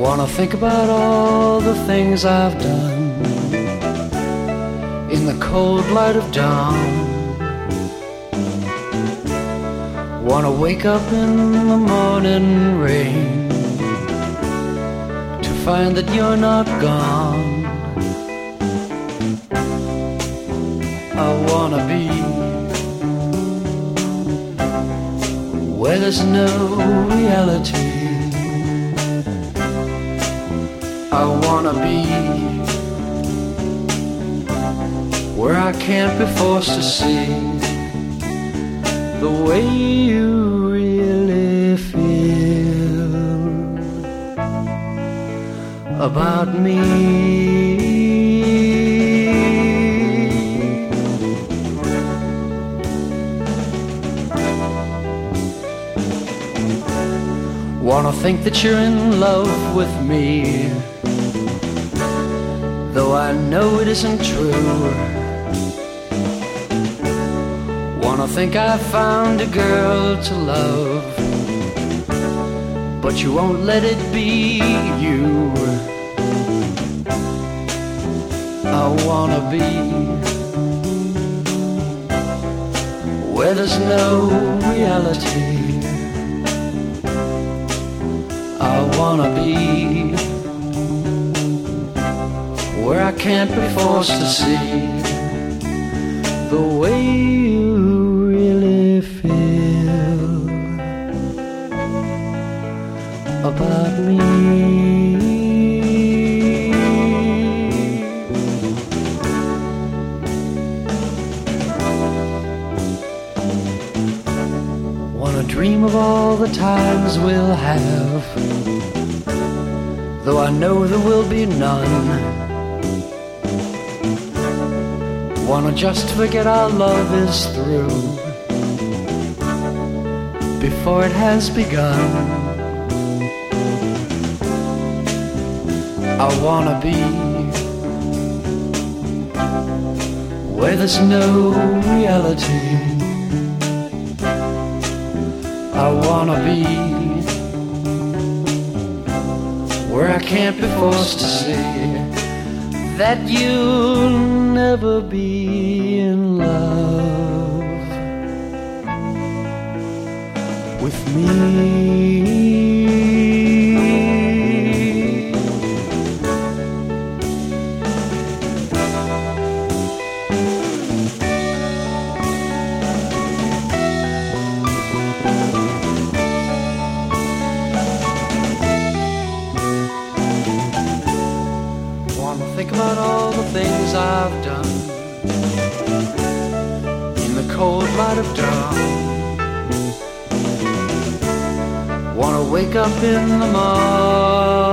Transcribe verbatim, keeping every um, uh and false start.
Wanna think about all the things I've done in the cold light of dawn. Wanna wake up in the morning rain to find that you're not gone. I wanna be where there's no reality. I wanna be where I can't be forced to see the way you really feel about me. Wanna think that you're in love with me, though I know it isn't true. Wanna think I found a girl to love, but you won't let it be you. I wanna be where there's no reality. I wanna be where I can't be forced to see the way you really feel about me. Wanna dream of all the times we'll have, though I know there will be none. Wanna just forget our love is through before it has begun. I wanna be where there's no reality. I wanna be where I can't be forced to see that you'll never be in love with me. Think about all the things I've done in the cold light of dawn. Wanna wake up in the morning